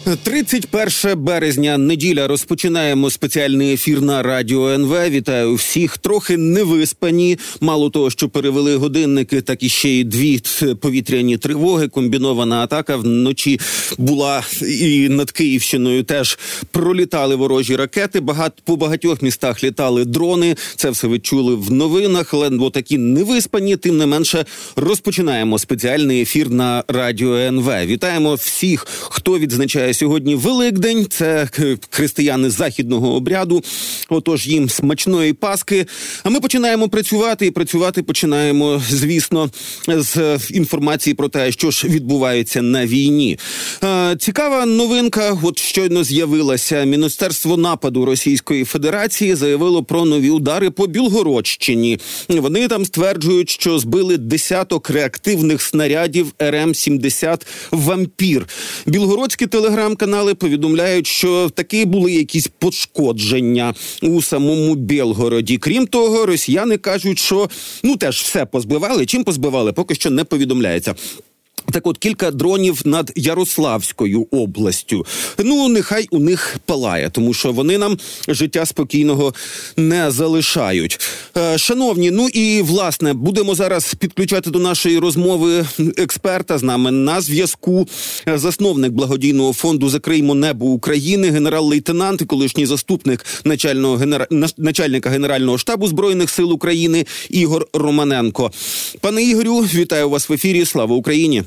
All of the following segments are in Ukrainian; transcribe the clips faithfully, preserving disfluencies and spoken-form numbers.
тридцять перше березня, неділя. Розпочинаємо спеціальний ефір на Радіо ен ве. Вітаю всіх. Трохи невиспані. Мало того, що перевели годинники, так і ще й дві повітряні тривоги. Комбінована атака. Вночі була і над Київщиною теж пролітали ворожі ракети. Багат, по багатьох містах літали дрони. Це все ви чули в новинах. Але такі невиспані, тим не менше, розпочинаємо спеціальний ефір на Радіо ен ве. Вітаємо всіх, хто відзначає сьогодні Великдень. Це християни західного обряду. Отож, їм смачної Пасхи. А ми починаємо працювати. І працювати починаємо, звісно, з інформації про те, що ж відбувається на війні. Цікава новинка, от щойно з'явилася. Міністерство нападу Російської Федерації заявило про нові удари по Білгородщині. Вони там стверджують, що збили десяток реактивних снарядів ер ем сімдесят «Вампір». Білгородські телеграм-канали повідомляють, що таки були якісь пошкодження у самому Білгороді. Крім того, росіяни кажуть, що ну теж все позбивали. Чим позбивали, поки що не повідомляється. Так от, кілька дронів над Ярославською областю. Ну, нехай у них палає, тому що вони нам життя спокійного не залишають. Е, шановні, ну і, власне, будемо зараз підключати до нашої розмови експерта. З нами на зв'язку засновник благодійного фонду «Закриймо небо України», генерал-лейтенант і колишній заступник начального генера... начальника Генерального штабу Збройних сил України Ігор Романенко. Пане Ігорю, вітаю вас в ефірі. Слава Україні!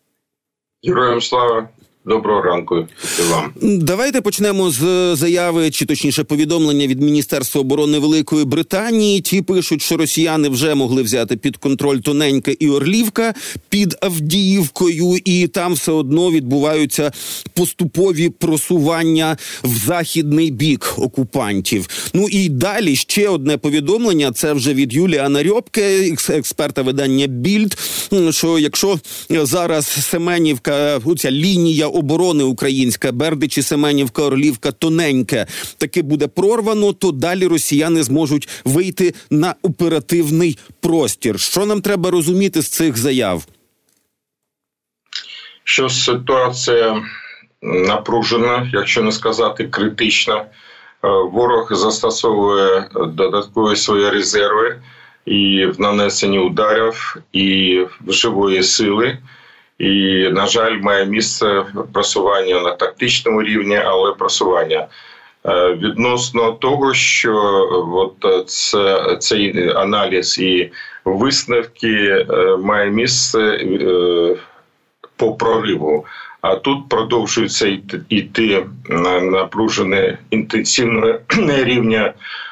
Героям слава, доброго ранку і вам. Давайте почнемо з заяви, чи точніше повідомлення від Міністерства оборони Великої Британії. Ті пишуть, що росіяни вже могли взяти під контроль Тоненьке і Орлівка під Авдіївкою, і там все одно відбуваються поступові просування в західний бік окупантів. Ну і далі ще одне повідомлення, це вже від Юліана Рьопке, експерта видання «Більд», що якщо зараз Семенівка, оця лінія оборони українська, Бердичі, Семенівка, Орлівка, Тоненьке, таки буде прорвано, то далі росіяни зможуть вийти на оперативний простір. Що нам треба розуміти з цих заяв? Що ситуація напружена, якщо не сказати критична. Ворог застосовує додаткові свої резерви і в нанесенні ударів, і в живої сили. І, на жаль, має місце просування на тактичному рівні, але просування. Відносно того, що от це, цей аналіз і висновки має місце по прориву. А тут продовжується йти напружене інтенсивне рівня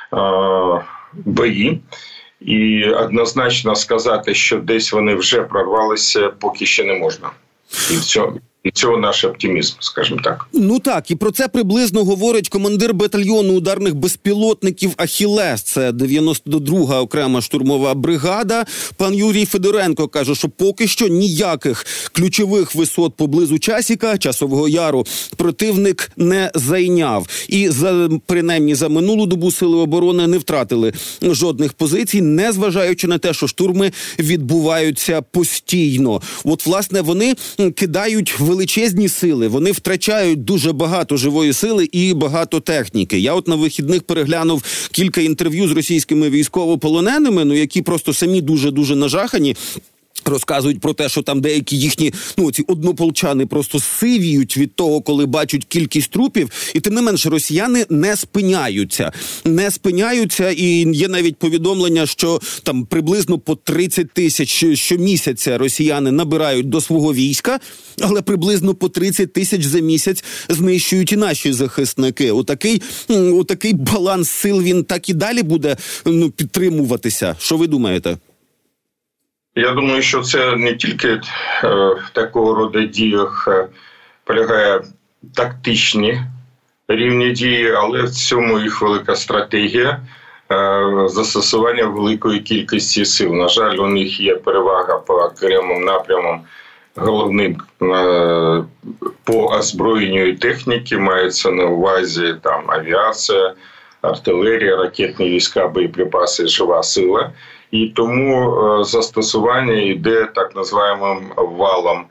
бої. І однозначно сказати, що десь вони вже прорвалися, поки ще не можна. І цього, і цього наш оптимізм, скажімо так. Ну так, і про це приблизно говорить командир батальйону ударних безпілотників «Ахілес». Це дев'яносто друга окрема штурмова бригада. Пан Юрій Федоренко каже, що поки що ніяких ключових висот поблизу Часіка, Часового Яру, противник не зайняв. І за, принаймні за минулу добу сили оборони не втратили жодних позицій, незважаючи на те, що штурми відбуваються постійно. От, власне, вони кидають величезні сили, вони втрачають дуже багато живої сили і багато техніки. Я от на вихідних переглянув кілька інтерв'ю з російськими військовополоненими, ну які просто самі дуже-дуже нажахані. Розказують про те, що там деякі їхні, ну, ці однополчани просто сивіють від того, коли бачать кількість трупів, і тим не менше росіяни не спиняються. Не спиняються, і є навіть повідомлення, що там приблизно по тридцять тисяч щомісяця росіяни набирають до свого війська, але приблизно по тридцять тисяч за місяць знищують і наші захисники. Отакий, отакий баланс сил, він так і далі буде, ну, підтримуватися. Що ви думаєте? Я думаю, що це не тільки е, в такого роду діях е, полягає тактичні рівні дії, але в цьому їх велика стратегія е, застосування великої кількості сил. На жаль, у них є перевага по окремим напрямам. Головним е, по озброєнню техніки мається на увазі там авіація, артилерія, ракетні війська, боєприпаси, жива сила. І тому застосування йде так називаємим валом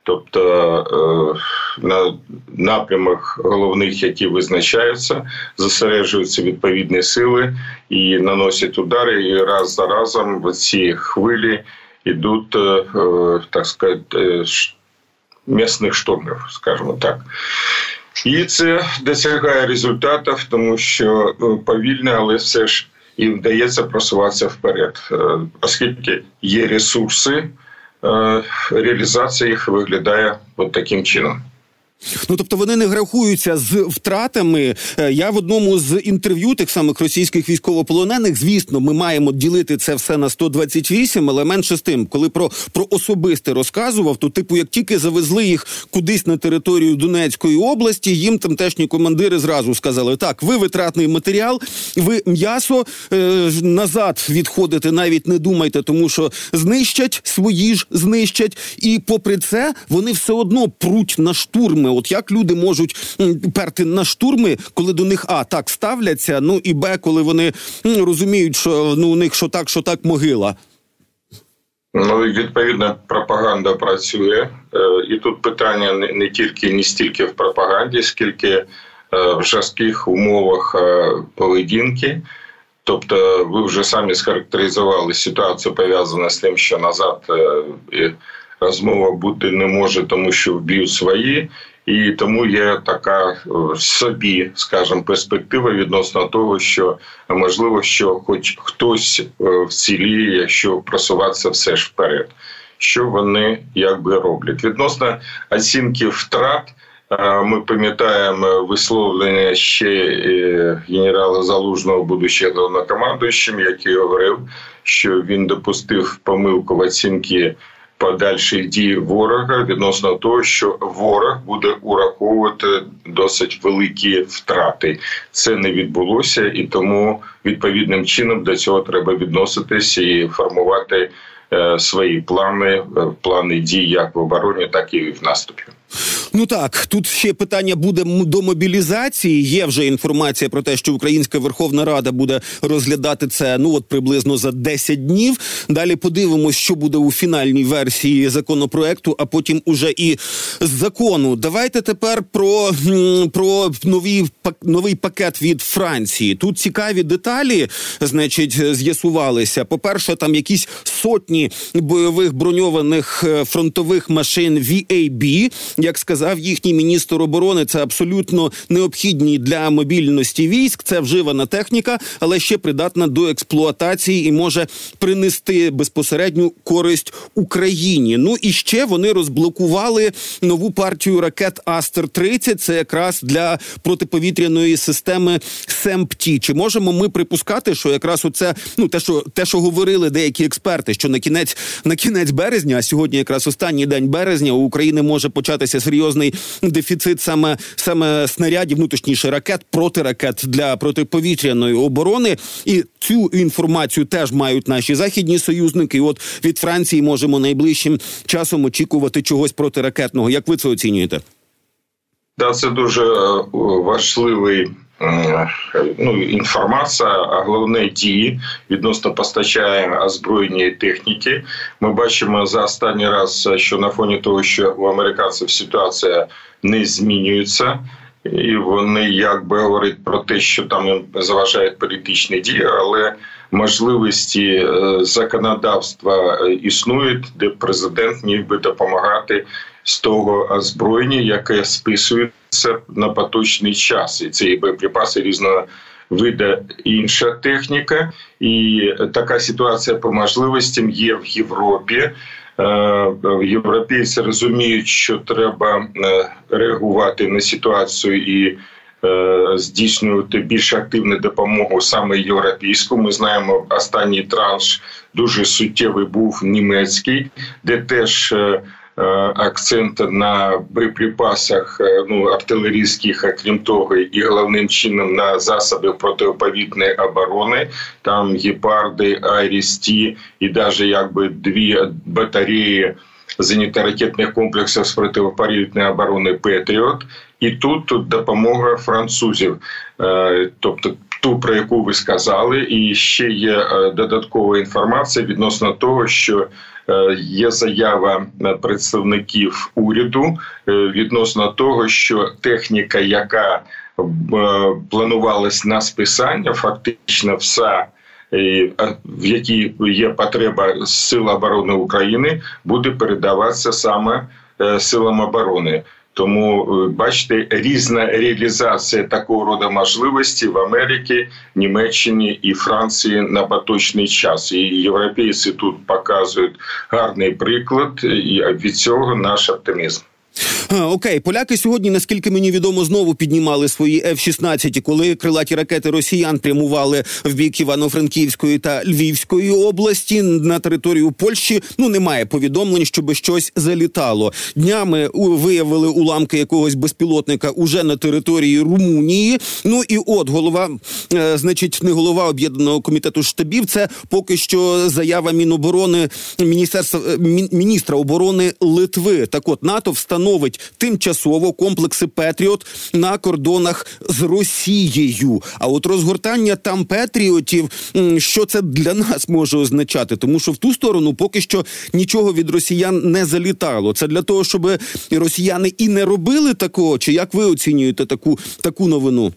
тобто на напрямах головних, які визначаються, зосереджуються відповідні сили і наносять удари, і раз за разом в ці хвилі йдуть, так сказати, м'ясних штурмів, скажімо так. І це досягає результатів, тому що повільно, але все ж і вдається просуватися вперед. Оскільки є ресурси, реалізація їх виглядає от таким чином. Ну, тобто вони не рахуються з втратами. Я в одному з інтерв'ю тих самих російських військовополонених, звісно, ми маємо ділити це все на сто двадцять вісім, але менше з тим, коли про, про особисте розказував, то типу, як тільки завезли їх кудись на територію Донецької області, їм тамтешні командири зразу сказали: так, ви витратний матеріал, ви м'ясо, е, назад відходити навіть не думайте, тому що знищать, свої ж знищать, і попри це вони все одно пруть на штурми. От як люди можуть перти на штурми, коли до них, а, так ставляться, ну і б, коли вони м, розуміють, що ну, у них що так, що так могила? Ну, відповідно, пропаганда працює. І тут питання не, не тільки, не стільки в пропаганді, скільки в жорстких умовах поведінки. Тобто ви вже самі схарактеризували ситуацію, пов'язану з тим, що назад розмова бути не може, тому що вб'ють свої. І тому є така собі, скажімо, перспектива відносно того, що можливо, що хоч хтось вціліє, якщо просуватися все ж вперед. Що вони якби роблять? Відносно оцінки втрат, ми пам'ятаємо висловлення ще генерала Залужного, будучи головнокомандуючим, який говорив, що він допустив помилку в оцінці подальших дій ворога відносно того, що ворог буде ураховувати досить великі втрати. Це не відбулося, і тому відповідним чином до цього треба відноситись і формувати е, свої плани, плани дій як в обороні, так і в наступі. Ну так, тут ще питання буде до мобілізації. Є вже інформація про те, що Українська Верховна Рада буде розглядати це, ну от приблизно за десять днів. Далі подивимось, що буде у фінальній версії законопроекту, а потім уже і закону. Давайте тепер про, про нові, новий пакет від Франції. Тут цікаві деталі, значить, з'ясувалися. По-перше, там якісь сотні бойових броньованих фронтових машин ві ей бі, як сказав їхній міністр оборони, це абсолютно необхідні для мобільності військ, це вживана техніка, але ще придатна до експлуатації і може принести безпосередню користь Україні. Ну і ще вони розблокували нову партію ракет Астер тридцять, це якраз для протиповітряної системи СЕМПТі. Чи можемо ми припускати, що якраз оце, ну те, що, те, що говорили деякі експерти, що на кінець, на кінець березня, а сьогодні якраз останній день березня, у України може початися серйозний дефіцит саме, саме снарядів, ну точніше ракет, протиракет для протиповітряної оборони. І цю інформацію теж мають наші західні союзники. І от від Франції можемо найближчим часом очікувати чогось протиракетного. Як ви це оцінюєте? Да, це дуже важливий ну, інформація, а головне дії відносно постачання озброєння техніки. Ми бачимо за останній раз, що на фоні того, що у американців ситуація не змінюється, і вони якби говорять про те, що там їм заважають політичні дії, але можливості законодавства існують, де президент міг би допомагати з того озброєння, яке списується на поточний час. І це і боєприпаси різного виду, інша техніка. І така ситуація по можливостям є в Європі. Європейці розуміють, що треба реагувати на ситуацію і здійснювати більш активну допомогу саме європейську. Ми знаємо, останній транш дуже суттєвий був німецький, де теж акцент на боєприпасах, ну, артилерійських, а крім того, і головним чином на засоби протиповітряної оборони. Там гепарди, Айріс-Ті і навіть якби дві батареї зенітно-ракетних комплексів з протиповітряної оборони «Петріот». І тут, тут допомога французів, тобто ту, про яку ви сказали. І ще є додаткова інформація відносно того, що є заява представників уряду відносно того, що техніка, яка планувалась на списання, фактично вся, в якій є потреба Сил оборони України, буде передаватися саме Силам оборони. Тому, бачите, різна реалізація такого роду можливості в Америці, Німеччині і Франції на поточний час. І європейці тут показують гарний приклад, і від цього наш оптимізм. Окей, поляки сьогодні, наскільки мені відомо, знову піднімали свої еф шістнадцять, коли крилаті ракети росіян прямували в бік Івано-Франківської та Львівської області на територію Польщі. Ну, немає повідомлень, щоб щось залітало. Днями виявили уламки якогось безпілотника уже на території Румунії. Ну і от голова, е, значить, не голова Об'єднаного комітету штабів, це поки що заява Міноборони, міністерства, мі, міністра оборони Литви. Так от, НАТО встановить тимчасово комплекси «Петріот» на кордонах з Росією. А от розгортання там «Петріотів», що це для нас може означати? Тому що в ту сторону поки що нічого від росіян не залітало. Це для того, щоб росіяни і не робили такого? Чи як ви оцінюєте таку, таку новину?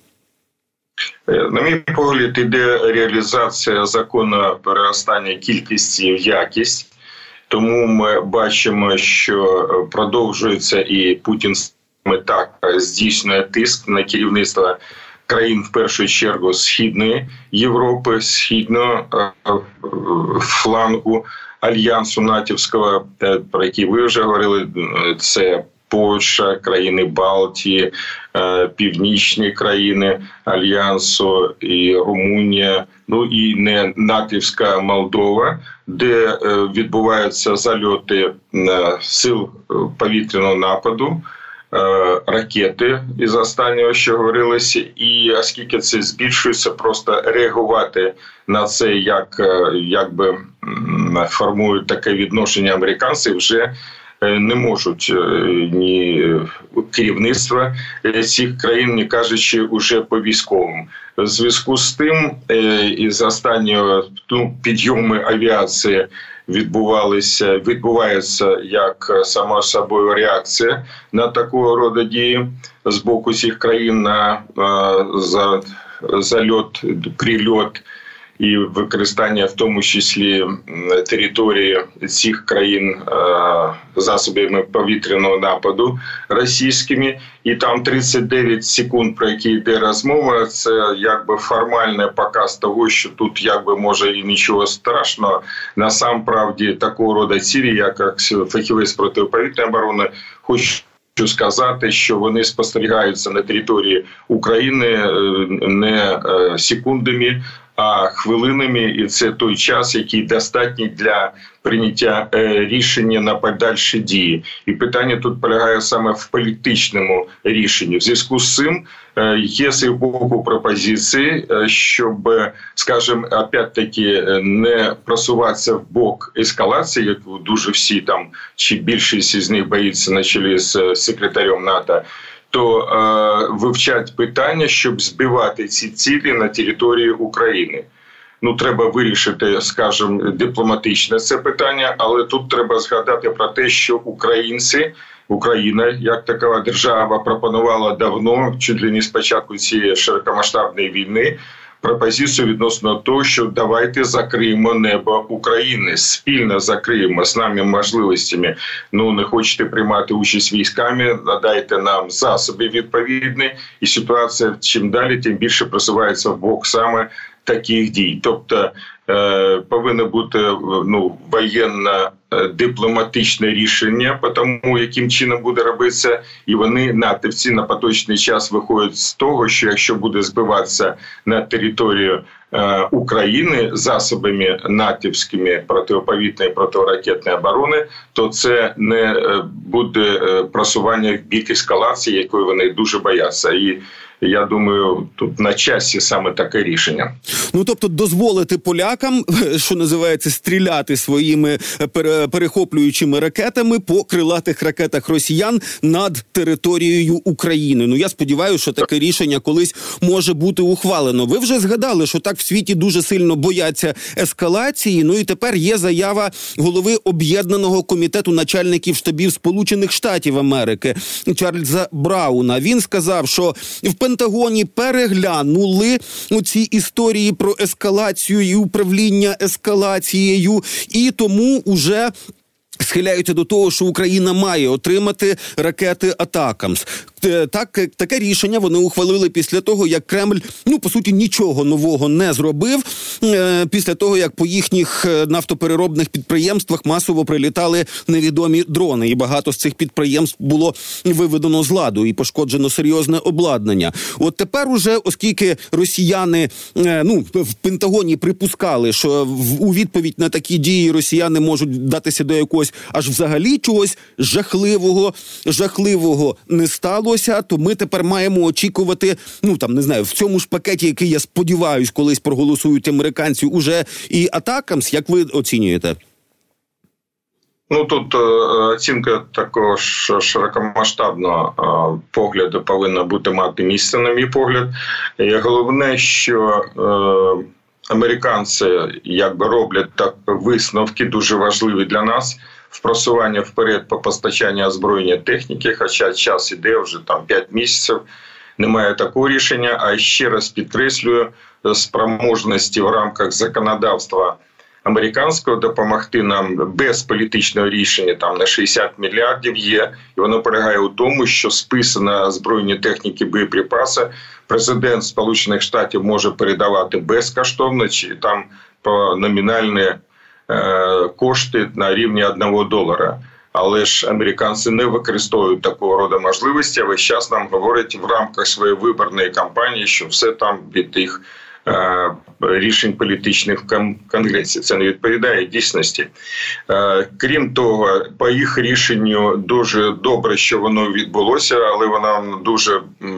На мій погляд, іде реалізація закону переростання кількості в якість. Тому ми бачимо, що продовжується і Путін саме так здійснює тиск на керівництво країн, в першу чергу, Східної Європи, східного флангу Альянсу натівського, про який ви вже говорили, це Польща, країни Балтії, північні країни Альянсу і Румунія, ну і не натівська Молдова, де відбуваються зальоти сил повітряного нападу, ракети із останнього, що говорилося, і оскільки це збільшується, просто реагувати на це, як, як би формують таке відношення американці, вже не можуть ні керівництва цих країн, не кажучи уже по військовим. В зв'язку з тим, із останнього ну, підйоми авіації відбувалися, відбувається як само собою реакція на такого роду дії з боку цих країн на за, зальот, прильот і використання в тому числі території цих країн засобами повітряного нападу російськими. І там тридцять дев'ять секунд, про які йде розмова, це якби формальний показ того, що тут якби може і нічого страшного. Насамправді такого роду цілі, як фахівець протиповітряної оборони, хочу Хочу сказати, що вони спостерігаються на території України не секундами, а хвилинами, і це той час, який достатній для прийняття рішення на подальші дії. І питання тут полягає саме в політичному рішенні. В зв'язку з цим є з їх боку пропозиції, щоб, скажімо, опять-таки не просуватися в бок ескалації, як дуже всі там, чи більшість із них боїться на чолі з секретарем НАТО, то е, вивчать питання, щоб збивати ці цілі на території України. Ну, треба вирішити, скажімо, дипломатичне це питання, але тут треба згадати про те, що українці, Україна, як така держава, пропонувала давно, чуть ли не з початку цієї широкомасштабної війни, пропозицію відносно того, що давайте закриємо небо України, спільно закриємо з нами можливостями. Ну, не хочете приймати участь військами, надайте нам засоби відповідні, і ситуація чим далі, тим більше просувається в бок саме таких дій. Тобто е, повинно бути ну, воєнно-дипломатичне рішення по тому, яким чином буде робитися, і вони, натівці, на поточний час виходять з того, що якщо буде збиватися на територію е, України засобами натівськими протиповітряної, протиракетної оборони, то це не буде просування в бік ескалації, якої вони дуже бояться. І я думаю, тут на часі саме таке рішення. Ну, тобто дозволити полякам, що називається, стріляти своїми перехоплюючими ракетами по крилатих ракетах росіян над територією України. Ну, я сподіваюся, що таке рішення колись може бути ухвалено. Ви вже згадали, що так в світі дуже сильно бояться ескалації. Ну і тепер є заява голови Об'єднаного комітету начальників штабів Сполучених Штатів Америки Чарльза Брауна. Він сказав, що в Пентагоні переглянули ці історії про ескалацію і управління ескалацією, і тому уже схиляються до того, що Україна має отримати ракети «Атакамс». Так, таке рішення вони ухвалили після того, як Кремль, ну, по суті, нічого нового не зробив, е, після того, як по їхніх нафтопереробних підприємствах масово прилітали невідомі дрони, і багато з цих підприємств було виведено з ладу і пошкоджено серйозне обладнання. От тепер уже, оскільки росіяни, е, ну, в Пентагоні припускали, що в, у відповідь на такі дії росіяни можуть датися до якогось аж взагалі чогось жахливого, жахливого не стало, то ми тепер маємо очікувати, ну там, не знаю, в цьому ж пакеті, який, я сподіваюсь, колись проголосують американці, уже і «Атакамс». Як ви оцінюєте? Ну, тут е, оцінка такого ж широкомасштабного е, погляду повинна бути мати місце, на мій погляд. І головне, що е, американці якби роблять так висновки, дуже важливі для нас, в просування вперед по постачанню озброєння техніки, хоча час іде вже там п'ять місяців, немає такого рішення. А ще раз підкреслюю, спроможності в рамках законодавства американського допомогти нам без політичного рішення там на шістдесят мільярдів є. І воно полягає у тому, що списи на озброєння техніки, боєприпаси президент Сполучених Штатів може передавати безкоштовно, чи там по номінальні кошти на рівні одного долара. Але ж американці не використовують такого роду можливості, а весь час нам говорять в рамках своєї виборної кампанії, що все там від їх е, рішень політичних в Конгресі. Це не відповідає дійсності. Е, крім того, по їх рішенню дуже добре, що воно відбулося, але воно дуже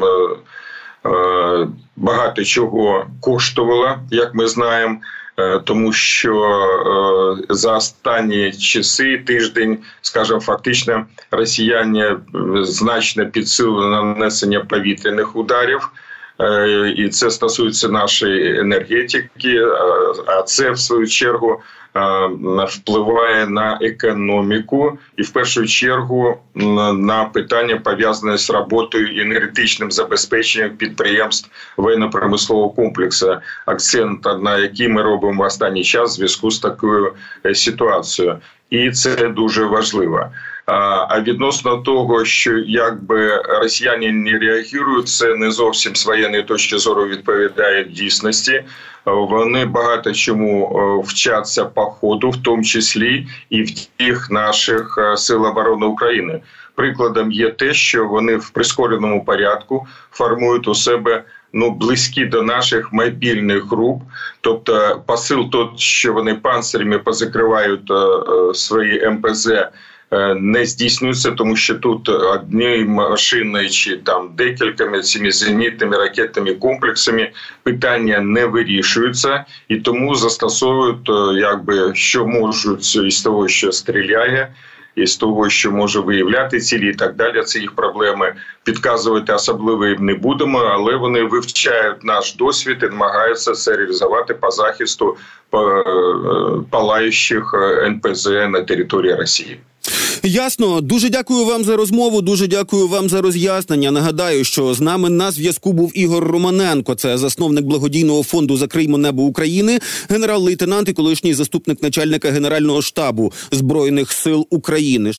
е, е, багато чого коштувало, як ми знаємо. Тому що е, за останні часи, тиждень, скажімо, фактично росіяни значно підсилили нанесення повітряних ударів, е, і це стосується нашої енергетики, а це, в свою чергу, е, впливає на економіку і, в першу чергу, на питання, пов'язане з роботою і енергетичним забезпеченням підприємств воєнно-промислового комплексу, акцент на який ми робимо в останній час в зв'язку з такою ситуацією. І це дуже важливо. А відносно того, що якби росіяни не реагують, це не зовсім з воєнної точки зору відповідає дійсності. Вони багато чому вчаться по ходу, в тому числі і в тих наших сил оборони України. Прикладом є те, що вони в прискореному порядку формують у себе ну, близькі до наших мобільних груп, тобто посил той, що вони панцирями позакривають е, свої ем пе зет, не здійснюється, тому що тут однією машиною чи там декількома цими зенітними ракетними комплексами питання не вирішуються, і тому застосовують, якби, що можуть із того, що стріляє, із того, що може виявляти цілі і так далі. Це їх проблеми. Підказувати особливо їм не будемо, але вони вивчають наш досвід і намагаються це реалізувати по захисту палаючих ен пе зет на території Росії. Ясно. Дуже дякую вам за розмову, дуже дякую вам за роз'яснення. Нагадаю, що з нами на зв'язку був Ігор Романенко, це засновник благодійного фонду «Закриймо небо України», генерал-лейтенант і колишній заступник начальника Генерального штабу Збройних сил України.